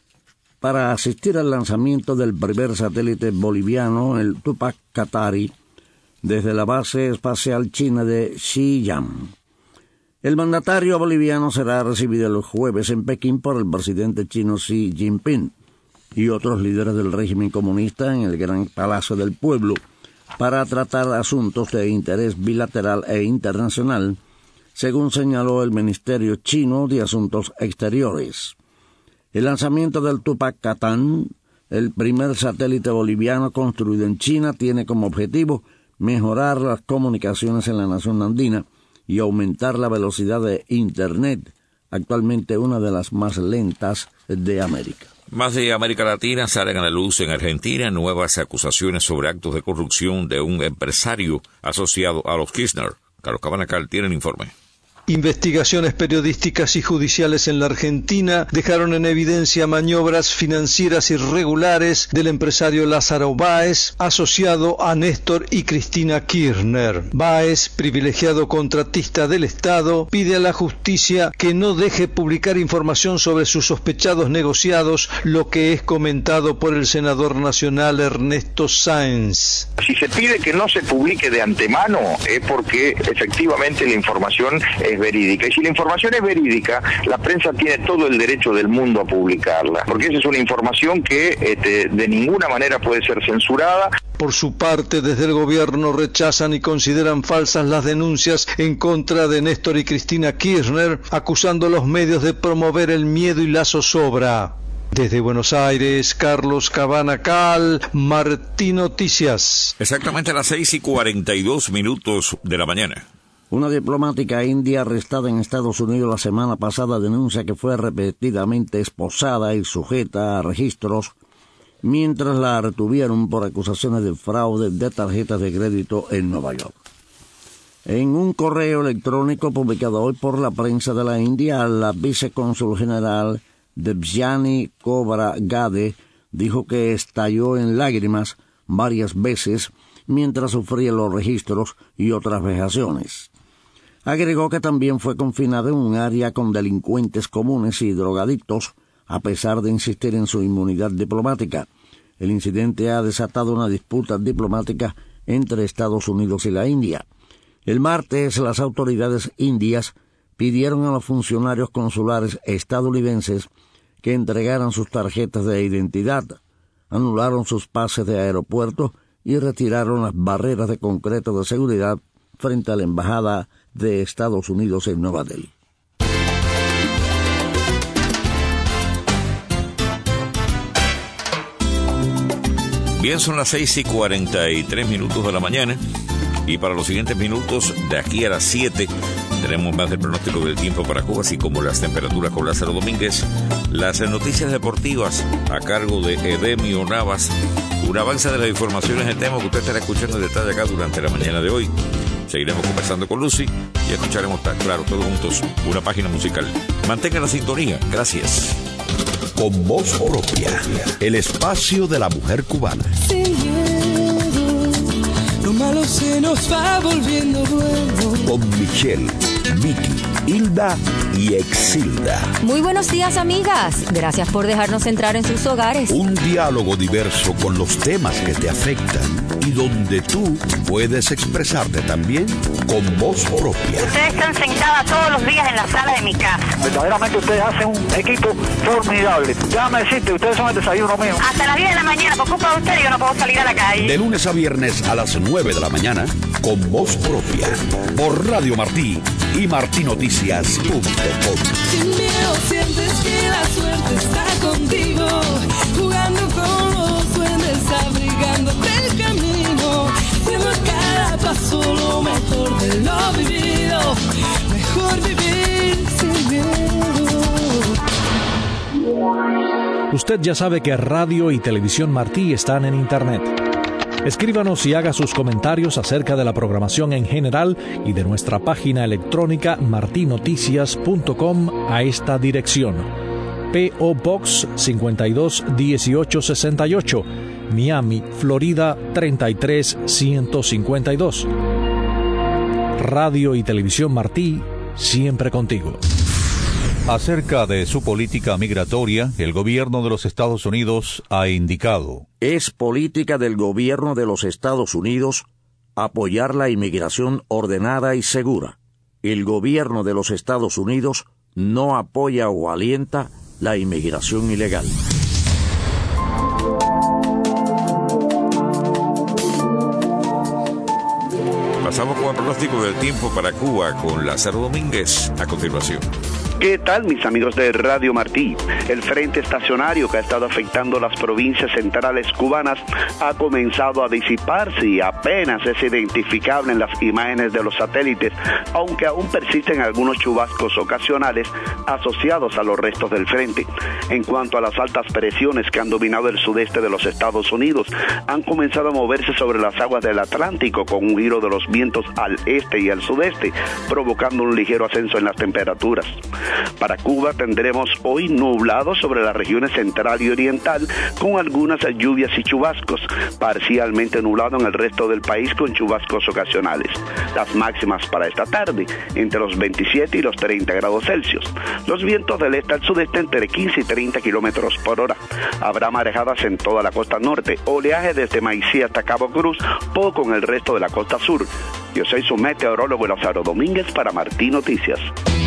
para asistir al lanzamiento del primer satélite boliviano, el Tupac Katari, desde la base espacial china de Xi'an. El mandatario boliviano será recibido el jueves en Pekín por el presidente chino Xi Jinping y otros líderes del régimen comunista en el Gran Palacio del Pueblo para tratar asuntos de interés bilateral e internacional, según señaló el Ministerio Chino de Asuntos Exteriores. El lanzamiento del Tupac Katari, el primer satélite boliviano construido en China, tiene como objetivo mejorar las comunicaciones en la nación andina y aumentar la velocidad de Internet, actualmente una de las más lentas de América. Más de América Latina, salen a la luz en Argentina nuevas acusaciones sobre actos de corrupción de un empresario asociado a los Kirchner. Carlos Cabanacal tiene el informe. Investigaciones periodísticas y judiciales en la Argentina dejaron en evidencia maniobras financieras irregulares del empresario Lázaro Báez, asociado a Néstor y Cristina Kirchner. Báez, privilegiado contratista del Estado, pide a la justicia que no deje publicar información sobre sus sospechados negociados, lo que es comentado por el senador nacional Ernesto Sáenz. Si se pide que no se publique de antemano es porque efectivamente la información es verídica, y si la información es verídica, la prensa tiene todo el derecho del mundo a publicarla, porque esa es una información que de ninguna manera puede ser censurada. Por su parte, desde el gobierno rechazan y consideran falsas las denuncias en contra de Néstor y Cristina Kirchner, acusando a los medios de promover el miedo y la zozobra. Desde Buenos Aires, Carlos Cabanacal, Martín Noticias. Exactamente a las 6:42 de la mañana. Una diplomática india arrestada en Estados Unidos la semana pasada denuncia que fue repetidamente esposada y sujeta a registros mientras la retuvieron por acusaciones de fraude de tarjetas de crédito en Nueva York. En un correo electrónico publicado hoy por la prensa de la India, la vicecónsul general Debjani Khobragade dijo que estalló en lágrimas varias veces mientras sufría los registros y otras vejaciones. Agregó que también fue confinado en un área con delincuentes comunes y drogadictos, a pesar de insistir en su inmunidad diplomática. El incidente ha desatado una disputa diplomática entre Estados Unidos y la India. El martes, las autoridades indias pidieron a los funcionarios consulares estadounidenses que entregaran sus tarjetas de identidad, anularon sus pases de aeropuerto y retiraron las barreras de concreto de seguridad frente a la embajada de Estados Unidos en Nueva Delhi. Bien, son las 6:43 de la mañana y para los siguientes minutos, de aquí a las 7, tenemos más del pronóstico del tiempo para Cuba, así como las temperaturas con Lázaro Domínguez, las noticias deportivas a cargo de Edemio Navas, un avance de las informaciones del tema que usted estará escuchando en detalle acá durante la mañana de hoy. Seguiremos conversando con Lucy y escucharemos, claro, todos juntos, una página musical. Mantengan la sintonía. Gracias. Con voz propia, el espacio de la mujer cubana. Sin miedo, lo malo se nos va volviendo bueno. Con Michelle, Vicky, Hilda y Exilda. Muy buenos días, amigas. Gracias por dejarnos entrar en sus hogares. Un diálogo diverso con los temas que te afectan y donde tú puedes expresarte también con voz propia. Ustedes están sentadas todos los días en la sala de mi casa. Verdaderamente ustedes hacen un equipo formidable. Déjame decirte, ustedes son el desayuno mío. Hasta las 10 de la mañana, por culpa de ustedes yo no puedo salir a la calle. De lunes a viernes a las 9 de la mañana, con voz propia, por Radio Martí y martinoticias.com. Sin miedo sientes que la suerte está contigo, jugando con los duendes, abrigándote el camino, siendo a cada paso lo mejor de lo vivido, mejor vivir sin miedo. Usted ya sabe que Radio y Televisión Martí están en Internet. Escríbanos y haga sus comentarios acerca de la programación en general y de nuestra página electrónica martinoticias.com a esta dirección: P.O. Box 521868, Miami, Florida 33152. Radio y Televisión Martí, siempre contigo. Acerca de su política migratoria, el gobierno de los Estados Unidos ha indicado: es política del gobierno de los Estados Unidos apoyar la inmigración ordenada y segura. El gobierno de los Estados Unidos no apoya o alienta la inmigración ilegal. Pasamos con el pronóstico del tiempo para Cuba con Lázaro Domínguez a continuación. ¿Qué tal, mis amigos de Radio Martí? El frente estacionario que ha estado afectando las provincias centrales cubanas ha comenzado a disiparse y apenas es identificable en las imágenes de los satélites, aunque aún persisten algunos chubascos ocasionales asociados a los restos del frente. En cuanto a las altas presiones que han dominado el sudeste de los Estados Unidos, han comenzado a moverse sobre las aguas del Atlántico con un giro de los vientos al este y al sudeste, provocando un ligero ascenso en las temperaturas. Para Cuba tendremos hoy nublado sobre las regiones central y oriental, con algunas lluvias y chubascos, parcialmente nublado en el resto del país con chubascos ocasionales. Las máximas para esta tarde, entre los 27 y los 30 grados Celsius. Los vientos del este al sudeste entre 15 y 30 kilómetros por hora. Habrá marejadas en toda la costa norte, oleaje desde Maicí hasta Cabo Cruz, poco en el resto de la costa sur. Yo soy su meteorólogo Lázaro Domínguez para Martí Noticias.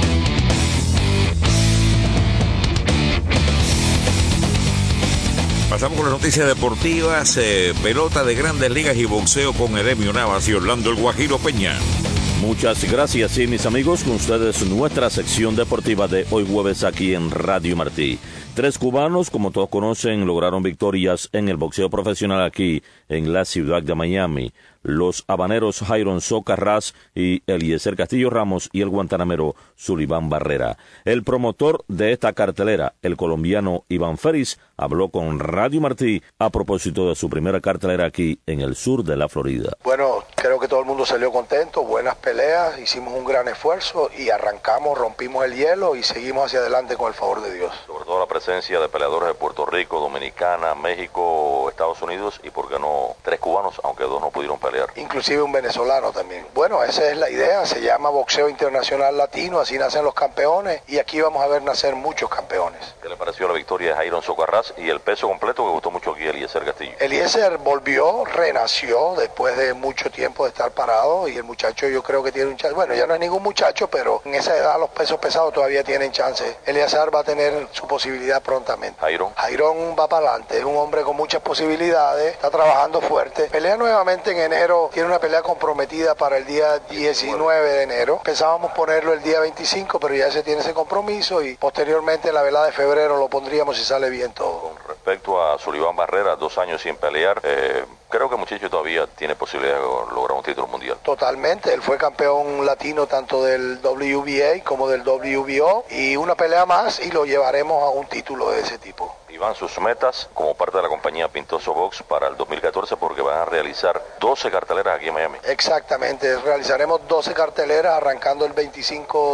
Pasamos con las noticias deportivas, pelota de Grandes Ligas y boxeo con Edemio Navas y Orlando El Guajiro Peña. Muchas gracias, y mis amigos, con ustedes nuestra sección deportiva de hoy jueves aquí en Radio Martí. 3 cubanos, como todos conocen, lograron victorias en el boxeo profesional aquí en la ciudad de Miami. Los habaneros Jairon Socarrás y Eliezer Castillo Ramos y el guantanamero Sullivan Barrera. El promotor de esta cartelera, el colombiano Iván Félix, habló con Radio Martí a propósito de su primera cartelera aquí en el sur de la Florida. Bueno, Creo que todo el mundo salió contento, buenas peleas, hicimos un gran esfuerzo y arrancamos, rompimos el hielo y seguimos hacia adelante con el favor de Dios. Sobre todo la presencia de peleadores de Puerto Rico, Dominicana, México, Estados Unidos y, por qué no, 3 cubanos, aunque 2 no pudieron pelear. Inclusive un venezolano también. Bueno, esa es la idea, se llama boxeo internacional latino, así nacen los campeones y aquí vamos a ver nacer muchos campeones. ¿Qué le pareció la victoria de Jairon Socarrás y el peso completo que gustó mucho aquí Eliezer Castillo? Eliezer volvió, renació después de mucho tiempo de estar parado y el muchacho yo creo que tiene un chance. Bueno, ya no es ningún muchacho, pero en esa edad los pesos pesados todavía tienen chance. Eliezer va a tener su posibilidad prontamente. Jairon va para adelante, es un hombre con muchas posibilidades, está trabajando fuerte. Pelea nuevamente en enero, tiene una pelea comprometida para el día 19 de enero. Pensábamos ponerlo el día 25, pero ya se tiene ese compromiso y posteriormente en la velada de febrero lo pondríamos si sale bien todo. Con respecto a Sullivan Barrera, 2 años sin pelear, creo que el muchacho todavía tiene posibilidad de lograr un título mundial. Totalmente, él fue campeón latino tanto del WBA como del WBO y una pelea más y lo llevaremos a un título de ese tipo. Iván, sus metas como parte de la compañía Pintoso Box para el 2014, porque van a realizar 12 carteleras aquí en Miami. Exactamente, realizaremos 12 carteleras arrancando el 25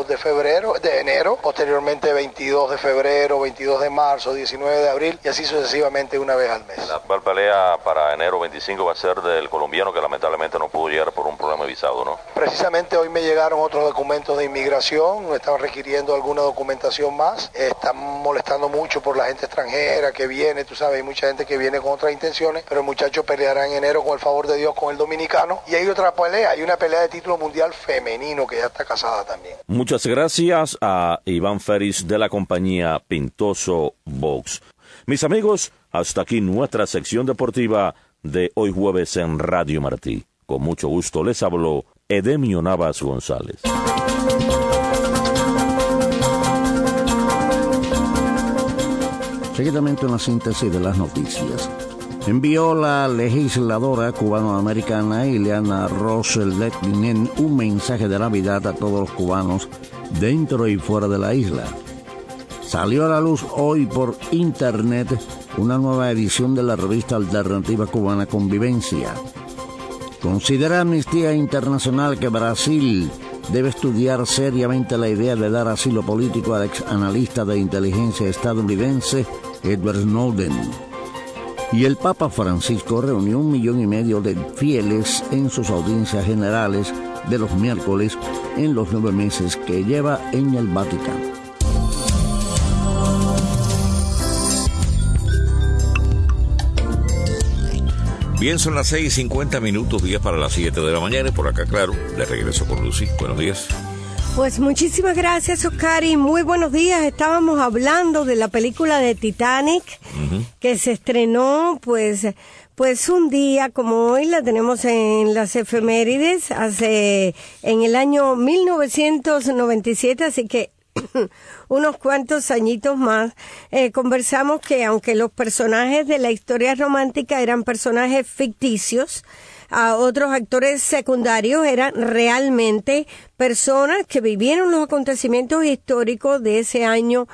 de enero, posteriormente 22 de febrero, 22 de marzo, 19 de abril y así sucesivamente una vez al mes. La actual pelea para enero 25 va a ser del colombiano que lamentablemente no pudo llegar por un problema de visado, ¿no? Precisamente hoy me llegaron otros documentos de inmigración, me estaban requiriendo alguna documentación más, están molestando mucho por la gente extranjera que viene, tú sabes, hay mucha gente que viene con otras intenciones, pero el muchacho peleará en enero con el favor de Dios con el dominicano y hay otra pelea, hay una pelea de título mundial femenino que ya está casada también. Muchas gracias a Iván Ferris de la compañía Pintoso Box. Mis amigos, hasta aquí nuestra sección deportiva de hoy jueves en Radio Martí. Con mucho gusto les habló Edemio Navas González. Seguidamente una síntesis de las noticias. Envió la legisladora cubanoamericana Ileana Ros-Lehtinen un mensaje de Navidad a todos los cubanos dentro y fuera de la isla. Salió a la luz hoy por internet una nueva edición de la revista alternativa cubana Convivencia. Considera Amnistía Internacional que Brasil debe estudiar seriamente la idea de dar asilo político al ex analista de inteligencia estadounidense Edward Snowden. Y el Papa Francisco reunió 1,5 millones de fieles en sus audiencias generales de los miércoles en los 9 meses que lleva en el Vaticano. Bien, son las 6:50, 10 para las 7 de la mañana. Y por acá, claro, de regreso con Lucy. Buenos días. Pues muchísimas gracias, Oscar, y muy buenos días. Estábamos hablando de la película de Titanic, que se estrenó, pues un día como hoy, la tenemos en las efemérides, en el año 1997, así que unos cuantos añitos más. Conversamos que aunque los personajes de la historia romántica eran personajes ficticios, a otros actores secundarios eran realmente personas que vivieron los acontecimientos históricos de ese año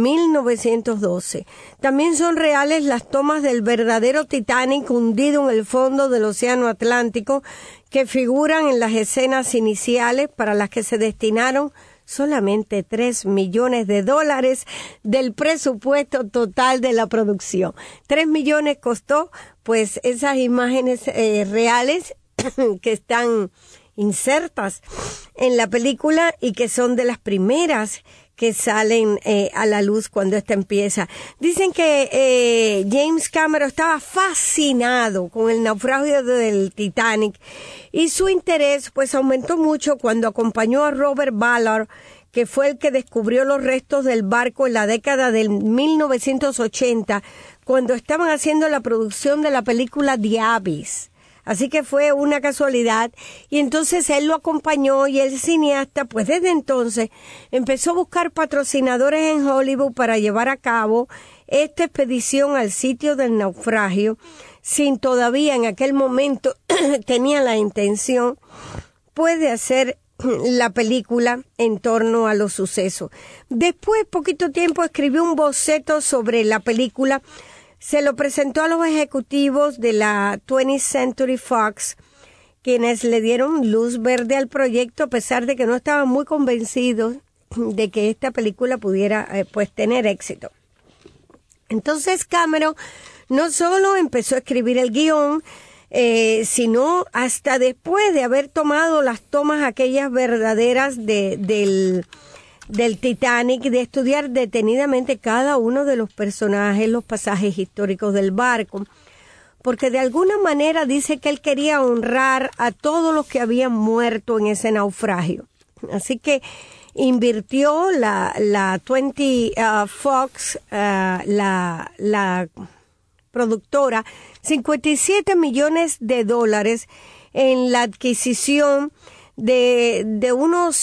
1912. También son reales las tomas del verdadero Titanic hundido en el fondo del Océano Atlántico que figuran en las escenas iniciales para las que se destinaron solamente $3 millones del presupuesto total de la producción. 3 millones costó, pues, esas imágenes reales que están insertas en la película y que son de las primeras que salen a la luz cuando esta empieza. Dicen que James Cameron estaba fascinado con el naufragio del Titanic y su interés pues aumentó mucho cuando acompañó a Robert Ballard, que fue el que descubrió los restos del barco en la década del 1980, cuando estaban haciendo la producción de la película The Abyss. Así que fue una casualidad y entonces él lo acompañó y el cineasta pues desde entonces empezó a buscar patrocinadores en Hollywood para llevar a cabo esta expedición al sitio del naufragio sin todavía en aquel momento tenía la intención pues de hacer la película en torno a los sucesos. Después, poquito tiempo, escribió un boceto sobre la película. Se lo presentó a los ejecutivos de la 20th Century Fox, quienes le dieron luz verde al proyecto a pesar de que no estaban muy convencidos de que esta película pudiera pues tener éxito. Entonces Cameron no solo empezó a escribir el guión, sino hasta después de haber tomado las tomas aquellas verdaderas del Titanic, de estudiar detenidamente cada uno de los personajes, los pasajes históricos del barco, porque de alguna manera dice que él quería honrar a todos los que habían muerto en ese naufragio. Así que invirtió la 20 Fox, la productora, $57 millones en la adquisición de unos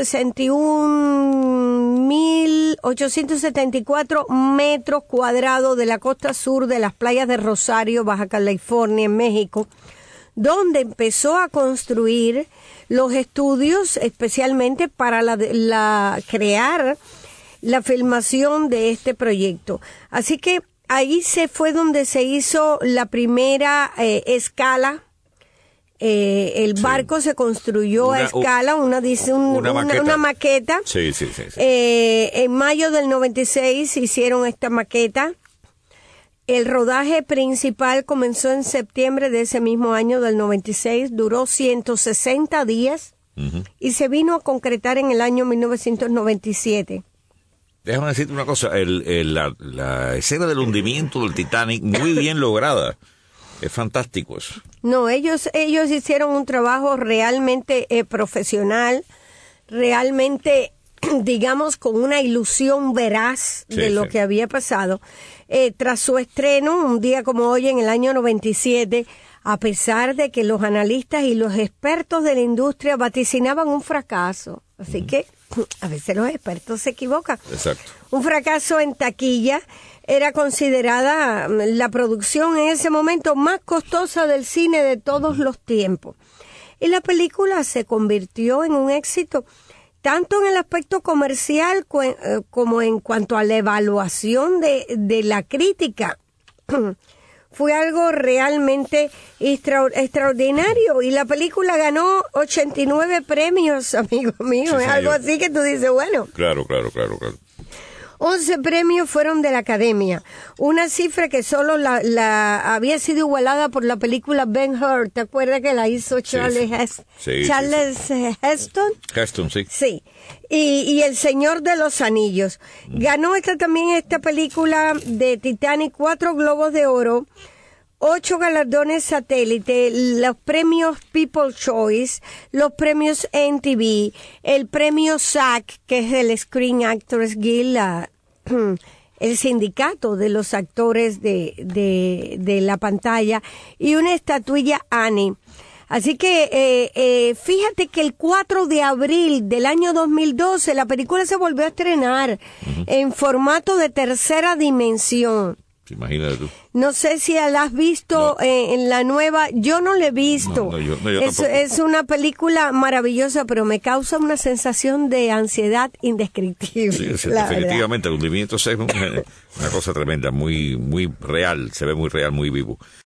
161.874 metros cuadrados de la costa sur de las playas de Rosario, Baja California, en México, donde empezó a construir los estudios especialmente para crear la filmación de este proyecto. Así que ahí fue donde se hizo la primera escala. El barco se construyó a escala, una maqueta. Sí. En mayo del 96 hicieron esta maqueta. El rodaje principal comenzó en septiembre de ese mismo año del 96, duró 160 días y se vino a concretar en el año 1997. Déjame decirte una cosa, la escena del hundimiento del Titanic, muy bien lograda. Es fantástico eso. No, ellos hicieron un trabajo realmente profesional, realmente, digamos, con una ilusión veraz de lo que había pasado. Tras su estreno, un día como hoy, en el año 97, a pesar de que los analistas y los expertos de la industria vaticinaban un fracaso. Así que a veces los expertos se equivocan. Exacto. Un fracaso en taquilla. Era considerada la producción en ese momento más costosa del cine de todos los tiempos. Y la película se convirtió en un éxito tanto en el aspecto comercial como en cuanto a la evaluación de la crítica. Fue algo realmente extraordinario y la película ganó 89 premios, amigo mío. Sí, es algo así que tú dices, bueno. Claro. 11 premios fueron de la Academia, una cifra que solo la había sido igualada por la película Ben-Hur. ¿Te acuerdas que la hizo Charles Heston? Heston, sí. Sí. Y El Señor de los Anillos. Ganó también esta película de Titanic 4 Globos de Oro, 8 galardones satélite, los premios People's Choice, los premios MTV, el premio SAG, que es el Screen Actors Guild, el sindicato de los actores de la pantalla, y una estatuilla Annie. Así que fíjate que el 4 de abril del año 2012 la película se volvió a estrenar en formato de tercera dimensión. Imagínate tú. No sé si la has visto en la nueva. Yo no la he visto. Yo es una película maravillosa, pero me causa una sensación de ansiedad indescriptible. Sí, definitivamente, el hundimiento es una cosa tremenda, muy real, se ve muy real, muy vivo.